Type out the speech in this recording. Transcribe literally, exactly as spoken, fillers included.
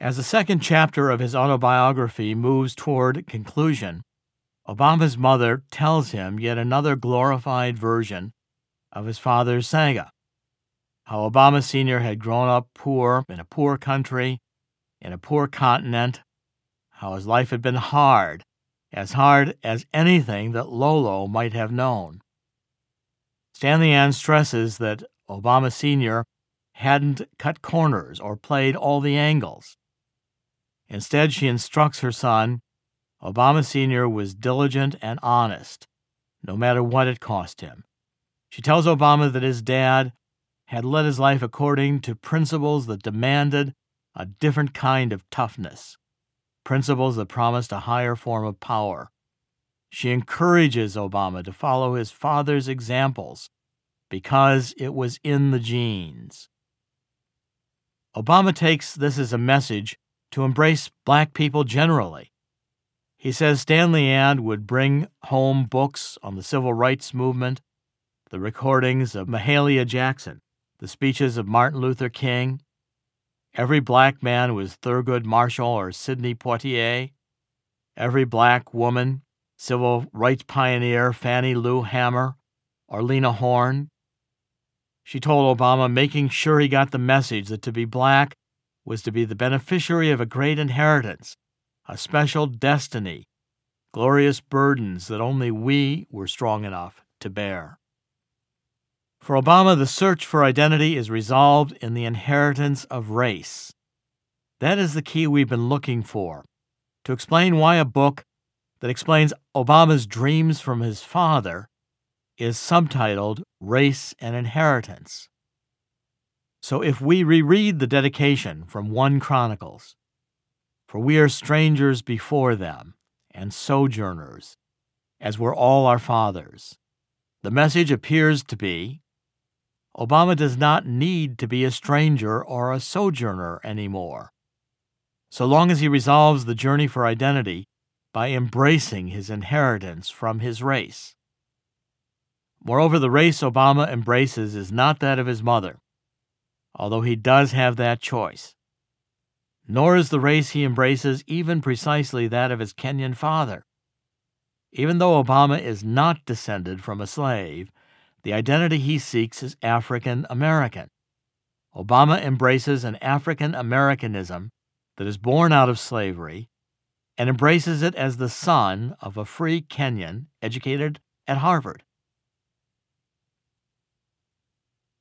As the second chapter of his autobiography moves toward conclusion, Obama's mother tells him yet another glorified version of his father's saga, how Obama Senior had grown up poor in a poor country, in a poor continent, how his life had been hard, as hard as anything that Lolo might have known. Stanley Ann stresses that Obama Senior hadn't cut corners or played all the angles. Instead, she instructs her son, Obama Senior was diligent and honest, no matter what it cost him. She tells Obama that his dad had led his life according to principles that demanded a different kind of toughness, principles that promised a higher form of power. She encourages Obama to follow his father's examples because it was in the genes. Obama takes this as a message to embrace black people generally. He says Stanley Ann would bring home books on the civil rights movement, the recordings of Mahalia Jackson, the speeches of Martin Luther King. Every black man was Thurgood Marshall or Sidney Poitier. Every black woman, civil rights pioneer Fannie Lou Hamer or Lena Horne. She told Obama, making sure he got the message that to be black was to be the beneficiary of a great inheritance, a special destiny, glorious burdens that only we were strong enough to bear. For Obama, the search for identity is resolved in the inheritance of race. That is the key we've been looking for, to explain why a book that explains Obama's dreams from his father is subtitled Race and Inheritance. So if we reread the dedication from First Chronicles, for we are strangers before them, and sojourners, as were all our fathers, the message appears to be, Obama does not need to be a stranger or a sojourner anymore, so long as he resolves the journey for identity by embracing his inheritance from his race. Moreover, the race Obama embraces is not that of his mother, although he does have that choice. Nor is the race he embraces even precisely that of his Kenyan father. Even though Obama is not descended from a slave, the identity he seeks is African American. Obama embraces an African Americanism that is born out of slavery and embraces it as the son of a free Kenyan educated at Harvard.